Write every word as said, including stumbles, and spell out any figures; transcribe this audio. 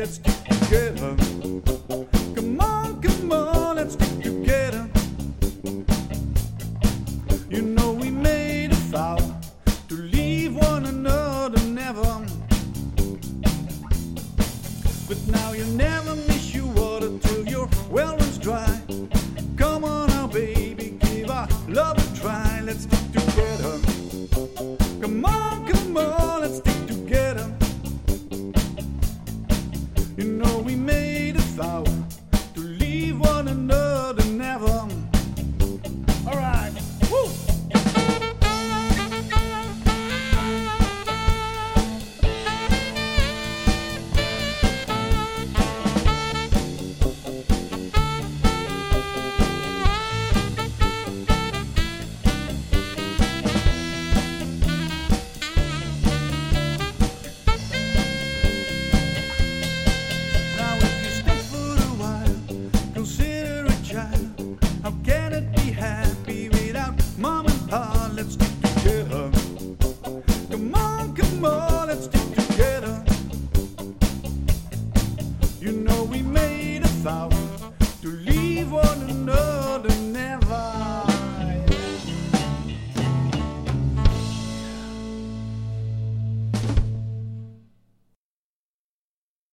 let's stick together. Come on, come on, let's stick together. You know we made a vow to leave one another never. But now you never miss your water till your well runs dry. Come on now, baby, give our love a try. Let's stick together. Come on, come on, let's stick together. You know we made a vow to leave one another never. All right, woo! How can it be happy without mom and pa? Let's stick together. Come on, come on, let's stick together. You know we made a vow